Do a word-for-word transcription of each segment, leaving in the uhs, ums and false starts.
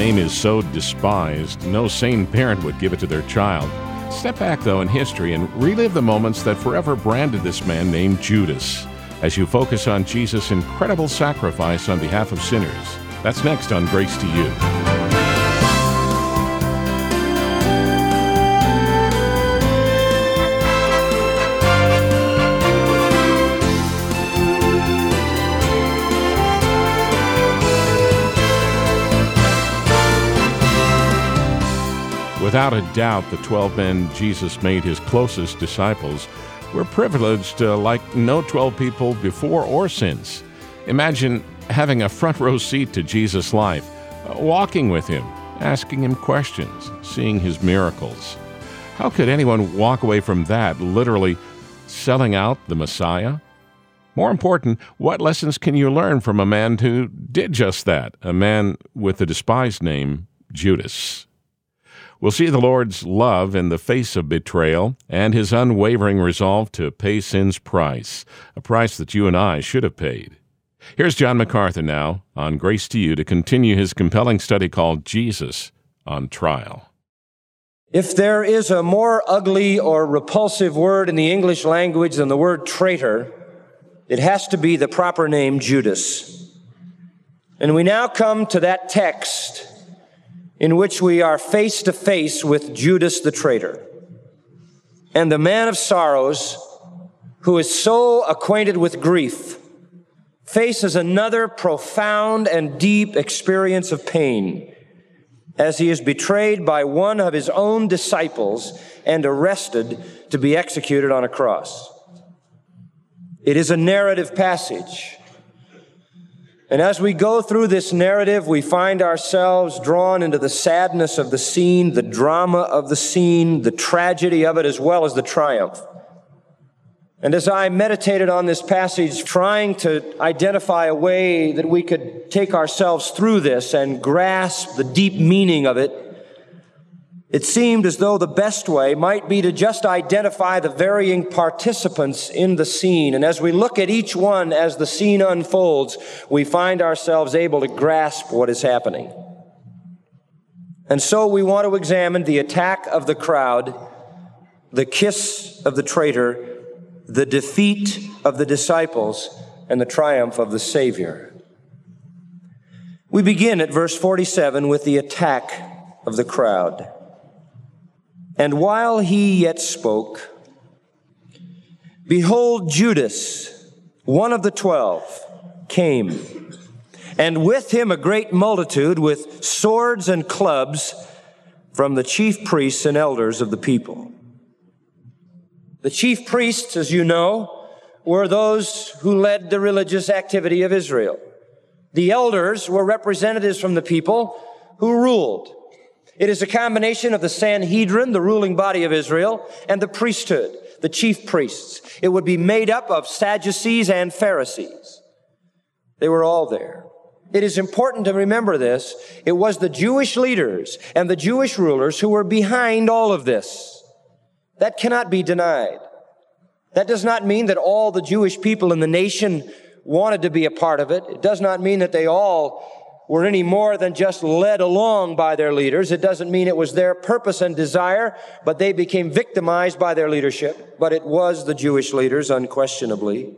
name is so despised, no sane parent would give it to their child. Step back, though, in history and relive the moments that forever branded this man named Judas, as you focus on Jesus' incredible sacrifice on behalf of sinners. That's next on Grace to You. Without a doubt, the twelve men Jesus made his closest disciples were privileged uh, like no twelve people before or since. Imagine having a front row seat to Jesus' life, uh, walking with him, asking him questions, seeing his miracles. How could anyone walk away from that, literally selling out the Messiah? More important, what lessons can you learn from a man who did just that, a man with the despised name Judas? We'll see the Lord's love in the face of betrayal and his unwavering resolve to pay sin's price, a price that you and I should have paid. Here's John MacArthur now on Grace to You to continue his compelling study called Jesus on Trial. If there is a more ugly or repulsive word in the English language than the word traitor, it has to be the proper name Judas. And we now come to that text in which we are face to face with Judas the traitor. And the man of sorrows, who is so acquainted with grief, faces another profound and deep experience of pain as he is betrayed by one of his own disciples and arrested to be executed on a cross. It is a narrative passage. And as we go through this narrative, we find ourselves drawn into the sadness of the scene, the drama of the scene, the tragedy of it, as well as the triumph. And as I meditated on this passage, trying to identify a way that we could take ourselves through this and grasp the deep meaning of it, it seemed as though the best way might be to just identify the varying participants in the scene. And as we look at each one as the scene unfolds, we find ourselves able to grasp what is happening. And so we want to examine the attack of the crowd, the kiss of the traitor, the defeat of the disciples, and the triumph of the Savior. We begin at verse forty-seven with the attack of the crowd. And while he yet spoke, behold, Judas, one of the twelve, came, and with him a great multitude with swords and clubs from the chief priests and elders of the people. The chief priests, as you know, were those who led the religious activity of Israel. The elders were representatives from the people who ruled. It is a combination of the Sanhedrin, the ruling body of Israel, and the priesthood, the chief priests. It would be made up of Sadducees and Pharisees. They were all there. It is important to remember this. It was the Jewish leaders and the Jewish rulers who were behind all of this. That cannot be denied. That does not mean that all the Jewish people in the nation wanted to be a part of it. It does not mean that they all were any more than just led along by their leaders. It doesn't mean it was their purpose and desire, but they became victimized by their leadership. But it was the Jewish leaders, unquestionably.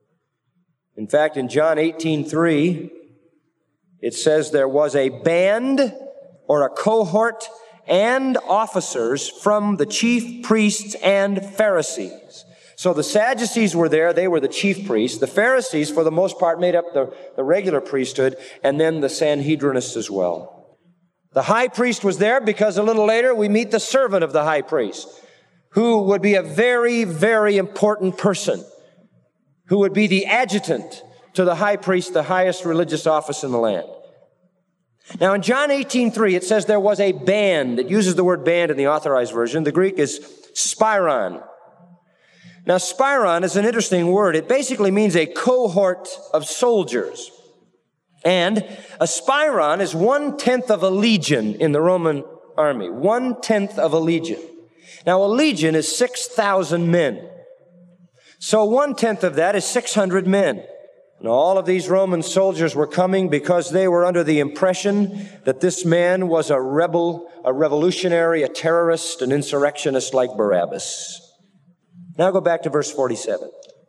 In fact, in John eighteen three, it says there was a band or a cohort and officers from the chief priests and Pharisees. So the Sadducees were there. They were the chief priests. The Pharisees, for the most part, made up the, the regular priesthood, and then the Sanhedrinists as well. The high priest was there because a little later we meet the servant of the high priest, who would be a very, very important person, who would be the adjutant to the high priest, the highest religious office in the land. Now in John eighteen three, it says there was a band. It uses the word band in the Authorized Version. The Greek is spiron. Now, spiron is an interesting word. It basically means a cohort of soldiers. And a spiron is one-tenth of a legion in the Roman army. One-tenth of a legion. Now, a legion is six thousand men. So one-tenth of that is six hundred men. And all of these Roman soldiers were coming because they were under the impression that this man was a rebel, a revolutionary, a terrorist, an insurrectionist like Barabbas. Now go back to verse forty-seven.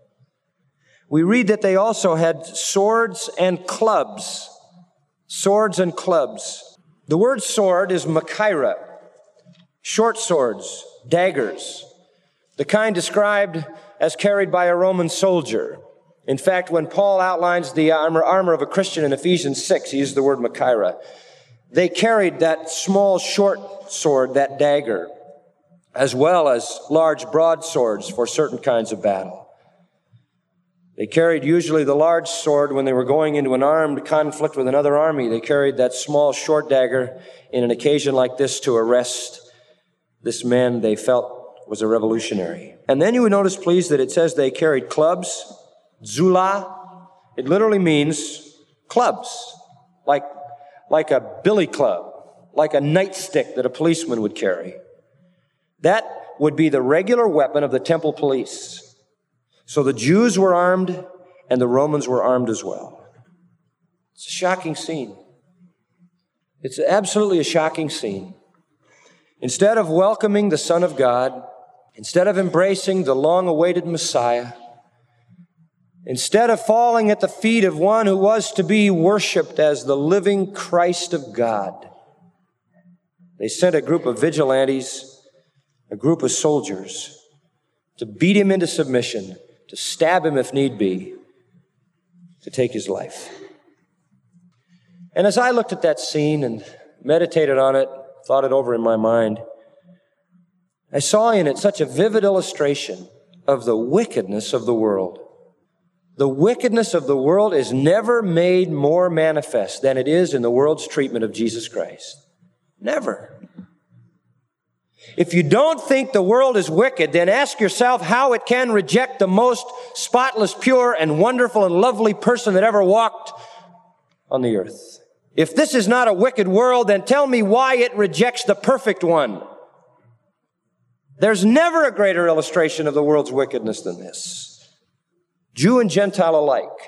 We read that they also had swords and clubs. Swords and clubs. The word sword is machaira. Short swords, daggers, the kind described as carried by a Roman soldier. In fact, when Paul outlines the armor, armor of a Christian in Ephesians six, he used the word machaira. They carried that small, short sword, that dagger, as well as large broadswords for certain kinds of battle. They carried usually the large sword when they were going into an armed conflict with another army. They carried that small, short dagger in an occasion like this to arrest this man they felt was a revolutionary. And then you would notice, please, that it says they carried clubs, zula. It literally means clubs, like, like a billy club, like a nightstick that a policeman would carry. That would be the regular weapon of the temple police. So the Jews were armed and the Romans were armed as well. It's a shocking scene. It's absolutely a shocking scene. Instead of welcoming the Son of God, instead of embracing the long-awaited Messiah, instead of falling at the feet of one who was to be worshiped as the living Christ of God, they sent a group of vigilantes, a group of soldiers, to beat him into submission, to stab him if need be, to take his life. And as I looked at that scene and meditated on it, thought it over in my mind, I saw in it such a vivid illustration of the wickedness of the world. The wickedness of the world is never made more manifest than it is in the world's treatment of Jesus Christ. Never. If you don't think the world is wicked, then ask yourself how it can reject the most spotless, pure, and wonderful and lovely person that ever walked on the earth. If this is not a wicked world, then tell me why it rejects the perfect one. There's never a greater illustration of the world's wickedness than this. Jew and Gentile alike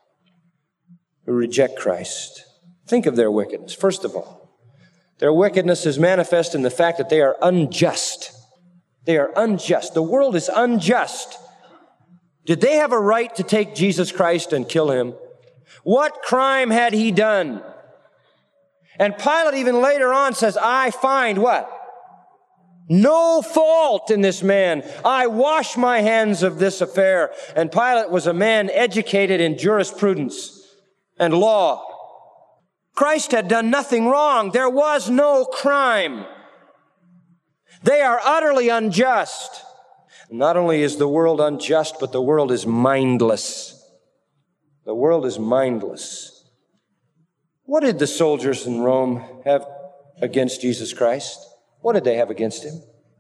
who reject Christ. Think of their wickedness. First of all, their wickedness is manifest in the fact that they are unjust. They are unjust. The world is unjust. Did they have a right to take Jesus Christ and kill him? What crime had he done? And Pilate even later on says, I find what? No fault in this man. I wash my hands of this affair. And Pilate was a man educated in jurisprudence and law. Christ had done nothing wrong. There was no crime. They are utterly unjust. Not only is the world unjust, but the world is mindless. The world is mindless. What did the soldiers in Rome have against Jesus Christ? What did they have against him?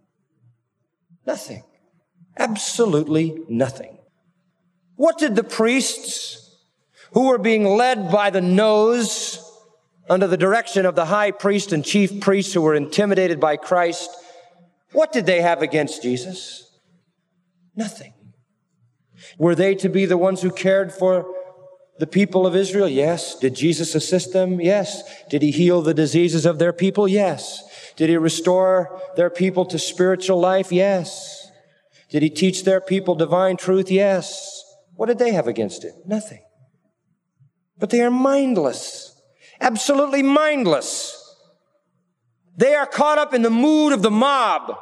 Nothing. Absolutely nothing. What did the priests, who were being led by the nose under the direction of the high priest and chief priests who were intimidated by Christ, what did they have against Jesus? Nothing. Were they to be the ones who cared for the people of Israel? Yes. Did Jesus assist them? Yes. Did he heal the diseases of their people? Yes. Did he restore their people to spiritual life? Yes. Did he teach their people divine truth? Yes. What did they have against it? Nothing. But they are mindless. Absolutely mindless. They are caught up in the mood of the mob.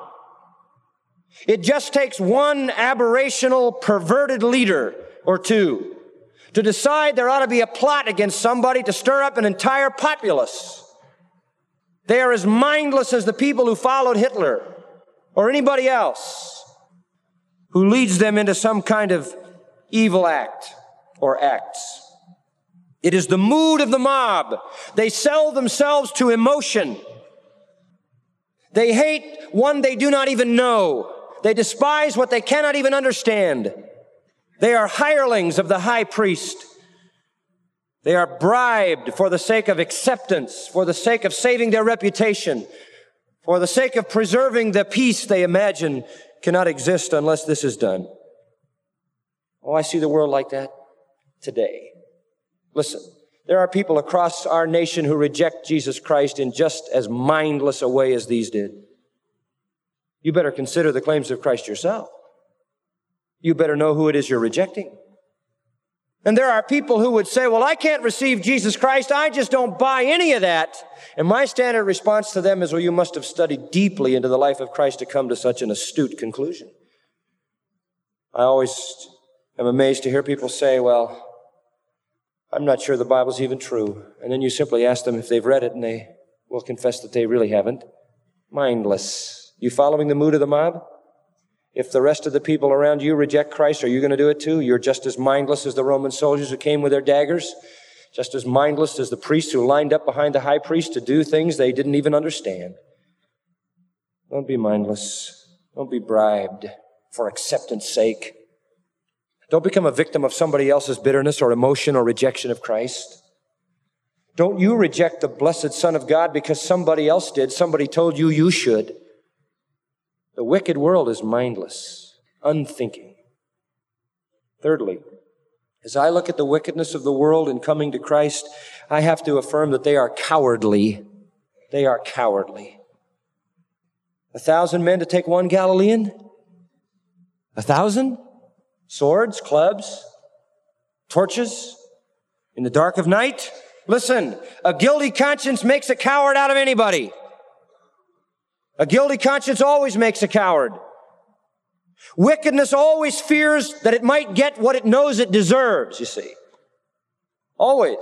It just takes one aberrational, perverted leader or two to decide there ought to be a plot against somebody to stir up an entire populace. They are as mindless as the people who followed Hitler or anybody else who leads them into some kind of evil act or acts. It is the mood of the mob. They sell themselves to emotion. They hate one they do not even know. They despise what they cannot even understand. They are hirelings of the high priest. They are bribed for the sake of acceptance, for the sake of saving their reputation, for the sake of preserving the peace they imagine cannot exist unless this is done. Oh, I see the world like that. today. Listen, there are people across our nation who reject Jesus Christ in just as mindless a way as these did. You better consider the claims of Christ yourself. You better know who it is you're rejecting. And there are people who would say, well, I can't receive Jesus Christ. I just don't buy any of that. And my standard response to them is, well, you must have studied deeply into the life of Christ to come to such an astute conclusion. I always am amazed to hear people say, well, I'm not sure the Bible's even true. And then you simply ask them if they've read it, and they will confess that they really haven't. Mindless. You following the mood of the mob? If the rest of the people around you reject Christ, are you going to do it too? You're just as mindless as the Roman soldiers who came with their daggers, just as mindless as the priests who lined up behind the high priest to do things they didn't even understand. Don't be mindless. Don't be bribed for acceptance sake. Don't become a victim of somebody else's bitterness or emotion or rejection of Christ. Don't you reject the blessed Son of God because somebody else did. Somebody told you you should. The wicked world is mindless, unthinking. Thirdly, as I look at the wickedness of the world in coming to Christ, I have to affirm that they are cowardly. They are cowardly. A thousand men to take one Galilean? A thousand? Swords, clubs, torches, in the dark of night? Listen, a guilty conscience makes a coward out of anybody. A guilty conscience always makes a coward. Wickedness always fears that it might get what it knows it deserves, you see. Always.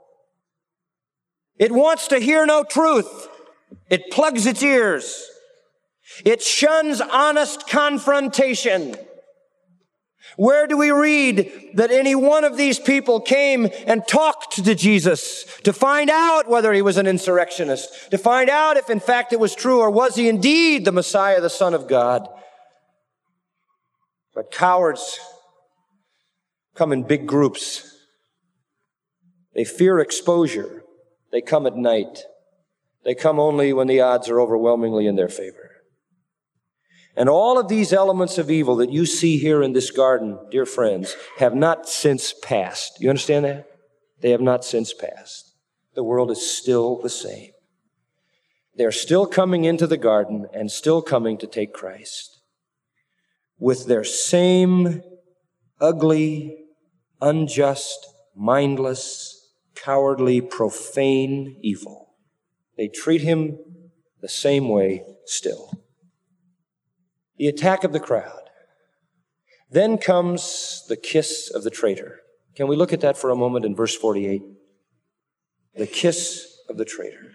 It wants to hear no truth. It plugs its ears. It shuns honest confrontation. Where do we read that any one of these people came and talked to Jesus to find out whether he was an insurrectionist, to find out if in fact it was true, or was he indeed the Messiah, the Son of God? But cowards come in big groups. They fear exposure. They come at night. They come only when the odds are overwhelmingly in their favor. And all of these elements of evil that you see here in this garden, dear friends, have not since passed. You understand that? They have not since passed. The world is still the same. They're still coming into the garden and still coming to take Christ with their same ugly, unjust, mindless, cowardly, profane evil. They treat him the same way still. The attack of the crowd. Then comes the kiss of the traitor. Can we look at that for a moment in verse forty-eight? The kiss of the traitor.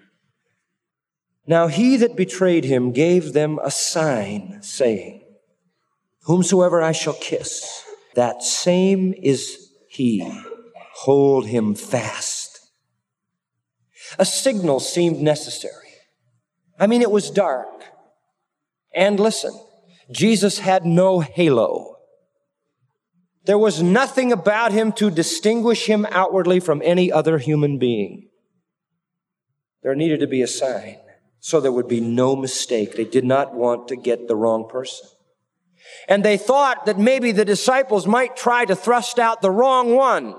Now he that betrayed him gave them a sign, saying, whomsoever I shall kiss, that same is he. Hold him fast. A signal seemed necessary. I mean, it was dark. And listen, Jesus had no halo. There was nothing about him to distinguish him outwardly from any other human being. There needed to be a sign so there would be no mistake. They did not want to get the wrong person. And they thought that maybe the disciples might try to thrust out the wrong one.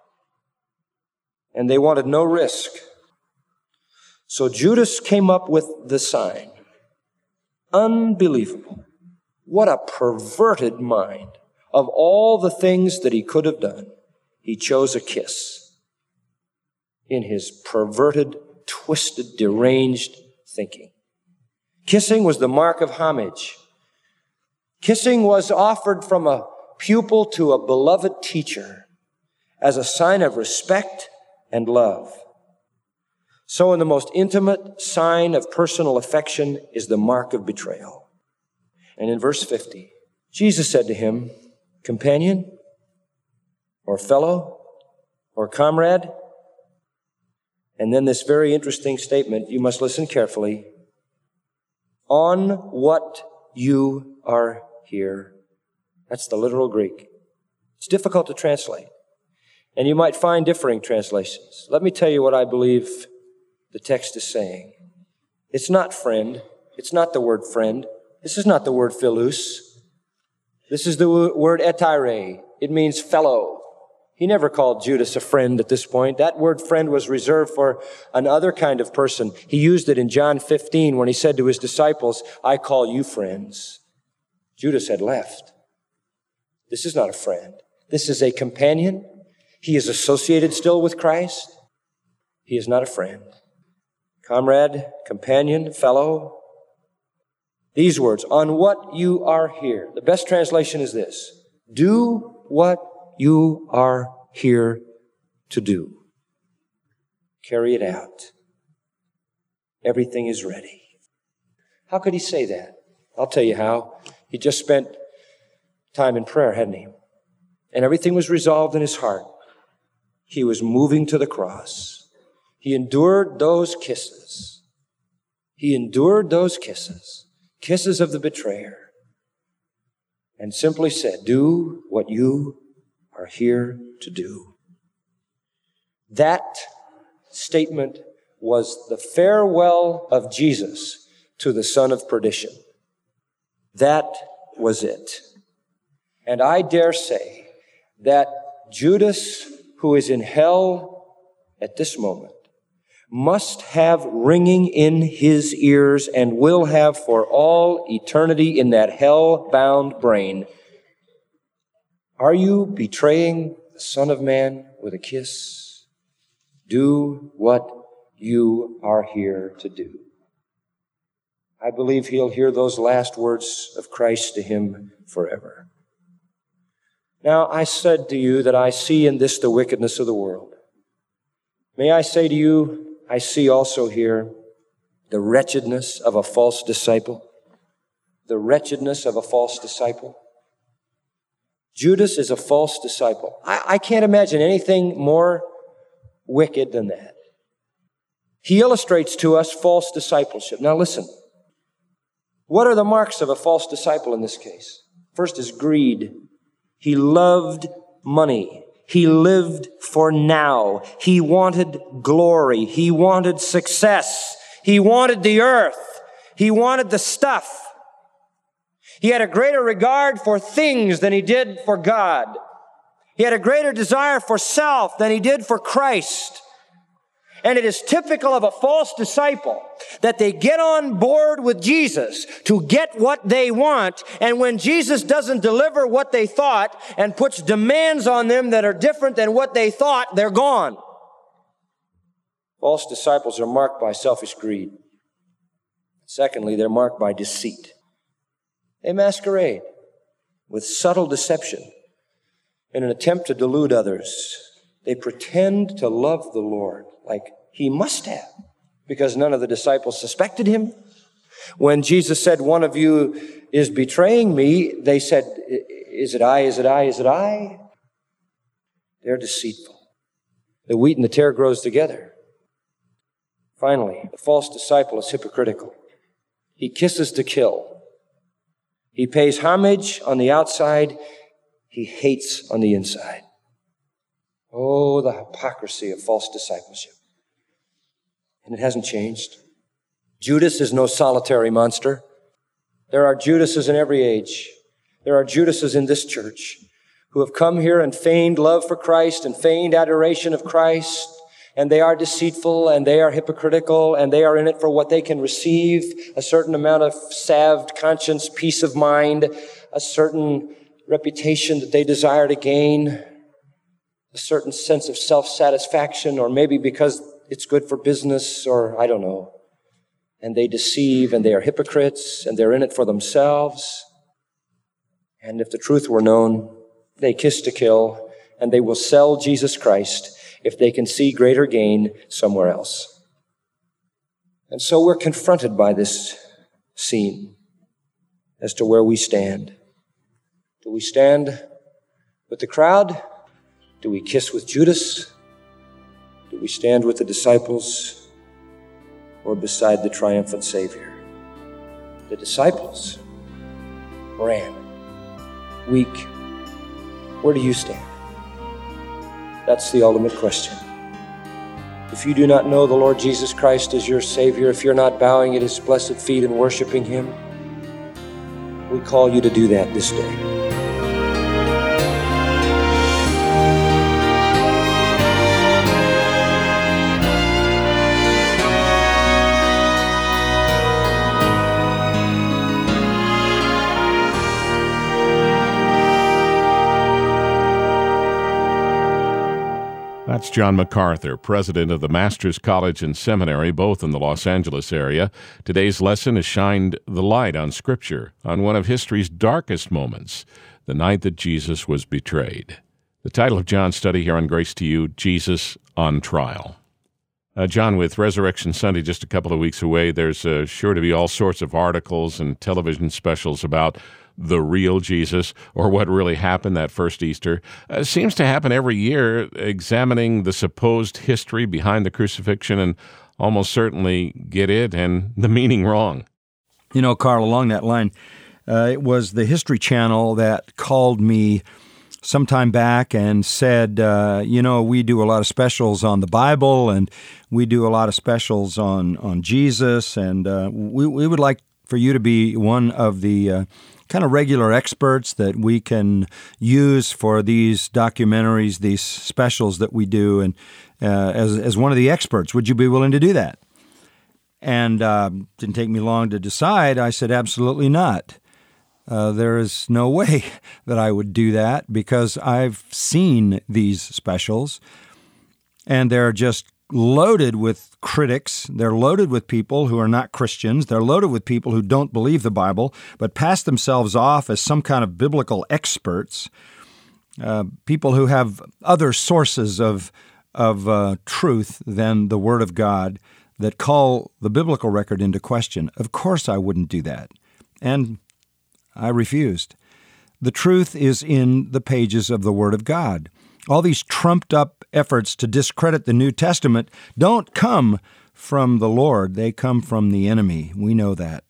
And they wanted no risk. So Judas came up with the sign. Unbelievable. What a perverted mind. Of all the things that he could have done, he chose a kiss in his perverted, twisted, deranged thinking. Kissing was the mark of homage. Kissing was offered from a pupil to a beloved teacher as a sign of respect and love. So in the most intimate sign of personal affection is the mark of betrayal. And in verse fifty, Jesus said to him, companion, or fellow, or comrade. And then this very interesting statement, you must listen carefully. On what you are here. That's the literal Greek. It's difficult to translate. And you might find differing translations. Let me tell you what I believe the text is saying. It's not friend. It's not the word friend. This is not the word philus. This is the word etire. It means fellow. He never called Judas a friend at this point. That word friend was reserved for another kind of person. He used it in John fifteen when he said to his disciples, I call you friends. Judas had left. This is not a friend. This is a companion. He is associated still with Christ. He is not a friend. Comrade, companion, fellow. These words, on what you are here. The best translation is this. Do what you are here to do. Carry it out. Everything is ready. How could he say that? I'll tell you how. He just spent time in prayer, hadn't he? And everything was resolved in his heart. He was moving to the cross. He endured those kisses. He endured those kisses, kisses of the betrayer, and simply said, do what you are here to do. That statement was the farewell of Jesus to the son of perdition. That was it. And I dare say that Judas, who is in hell at this moment, must have ringing in his ears and will have for all eternity in that hell-bound brain, are you betraying the Son of Man with a kiss? Do what you are here to do. I believe he'll hear those last words of Christ to him forever. Now, I said to you that I see in this the wickedness of the world. May I say to you, I see also here the wretchedness of a false disciple. The wretchedness of a false disciple. Judas is a false disciple. I, I can't imagine anything more wicked than that. He illustrates to us false discipleship. Now listen. What are the marks of a false disciple in this case? First is greed. He loved money. He lived for now. He wanted glory. He wanted success. He wanted the earth. He wanted the stuff. He had a greater regard for things than he did for God. He had a greater desire for self than he did for Christ. And it is typical of a false disciple that they get on board with Jesus to get what they want, and when Jesus doesn't deliver what they thought and puts demands on them that are different than what they thought, they're gone. False disciples are marked by selfish greed. Secondly, they're marked by deceit. They masquerade with subtle deception in an attempt to delude others. They pretend to love the Lord like he must have, because none of the disciples suspected him. When Jesus said, one of you is betraying me, they said, is it I, is it I, is it I? They're deceitful. The wheat and the tare grows together. Finally, the false disciple is hypocritical. He kisses to kill. He pays homage on the outside. He hates on the inside. Oh, the hypocrisy of false discipleship. And it hasn't changed. Judas is no solitary monster. There are Judases in every age. There are Judases in this church who have come here and feigned love for Christ and feigned adoration of Christ, and they are deceitful and they are hypocritical and they are in it for what they can receive, a certain amount of salved conscience, peace of mind, a certain reputation that they desire to gain, a certain sense of self-satisfaction, or maybe because it's good for business, or I don't know. And they deceive, and they are hypocrites, and they're in it for themselves. And if the truth were known, they kiss to kill, and they will sell Jesus Christ if they can see greater gain somewhere else. And so we're confronted by this scene as to where we stand. Do we stand with the crowd? Do we kiss with Judas? Do we stand with the disciples or beside the triumphant Savior? The disciples ran, weak. Where do you stand? That's the ultimate question. If you do not know the Lord Jesus Christ as your Savior, if you're not bowing at His blessed feet and worshiping Him, we call you to do that this day. That's John MacArthur, president of the Masters College and Seminary, both in the Los Angeles area. Today's lesson has shined the light on Scripture, on one of history's darkest moments, the night that Jesus was betrayed. The title of John's study here on Grace to You, Jesus on Trial. Uh, John, with Resurrection Sunday just a couple of weeks away, there's uh, sure to be all sorts of articles and television specials about the real Jesus, or what really happened that first Easter. Uh, seems to happen every year, examining the supposed history behind the crucifixion and almost certainly get it and the meaning wrong. You know, Carl, along that line, uh, it was the History Channel that called me some time back and said, uh, you know, we do a lot of specials on the Bible, and we do a lot of specials on, on Jesus, and uh, we, we would like for you to be one of the uh, kind of regular experts that we can use for these documentaries, these specials that we do, and uh, as as one of the experts, would you be willing to do that? And uh, didn't take me long to decide. I said, absolutely not. Uh, there is no way that I would do that because I've seen these specials, and they're just loaded with critics. They're loaded with people who are not Christians. They're loaded with people who don't believe the Bible, but pass themselves off as some kind of biblical experts, uh, people who have other sources of, of uh, truth than the Word of God that call the biblical record into question. Of course I wouldn't do that. And I refused. The truth is in the pages of the Word of God. All these trumped-up efforts to discredit the New Testament don't come from the Lord. They come from the enemy. We know that.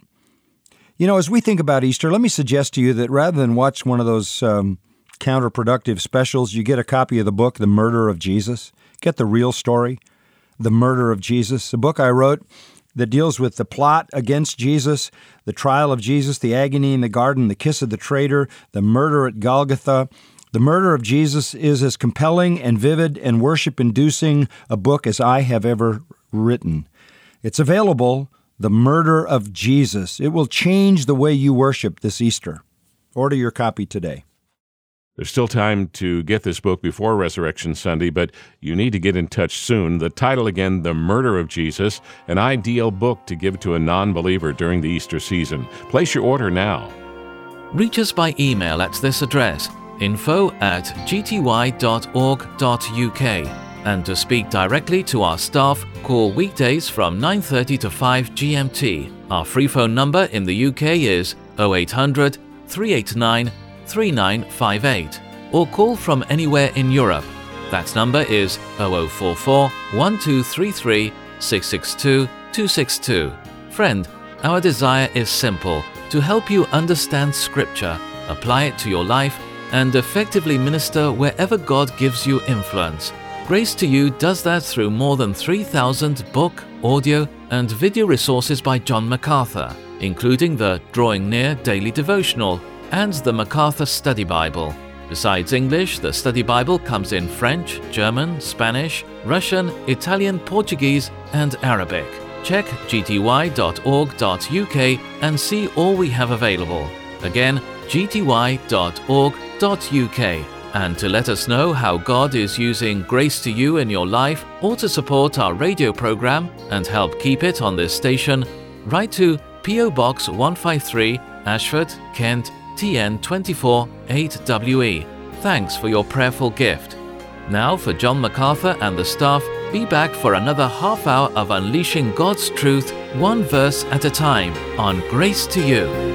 You know, as we think about Easter, let me suggest to you that rather than watch one of those um, counterproductive specials, you get a copy of the book, The Murder of Jesus. Get the real story, The Murder of Jesus, a book I wrote that deals with the plot against Jesus, the trial of Jesus, the agony in the garden, the kiss of the traitor, the murder at Golgotha. The Murder of Jesus is as compelling and vivid and worship-inducing a book as I have ever written. It's available, The Murder of Jesus. It will change the way you worship this Easter. Order your copy today. There's still time to get this book before Resurrection Sunday, but you need to get in touch soon. The title again, The Murder of Jesus, an ideal book to give to a non-believer during the Easter season. Place your order now. Reach us by email at this address, info at g t y dot org dot u k, and to speak directly to our staff, call weekdays from nine thirty to five G M T. Our free phone number in the U K is oh eight hundred, three eight nine, three nine five eight, or call from anywhere in Europe. That number is oh oh four four, one two three three, six six two, two six two. Friend, our desire is simple, to help you understand Scripture, apply it to your life, and effectively minister wherever God gives you influence. Grace to You does that through more than three thousand book, audio, and video resources by John MacArthur, including the Drawing Near Daily Devotional and the MacArthur Study Bible. Besides English, the Study Bible comes in French, German, Spanish, Russian, Italian, Portuguese, and Arabic. Check g t y dot org dot u k and see all we have available. Again, g t y dot org dot u k. And to let us know how God is using Grace to You in your life, or to support our radio program and help keep it on this station, write to P O Box one five three, Ashford, Kent, T N two four eight W E. Thanks for your prayerful gift. Now for John MacArthur and the staff, be back for another half hour of unleashing God's truth, one verse at a time, on Grace to You.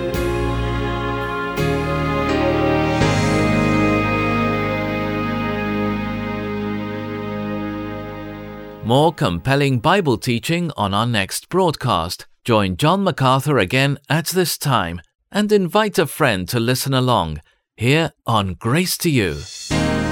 More compelling Bible teaching on our next broadcast. Join John MacArthur again at this time and invite a friend to listen along here on Grace to You.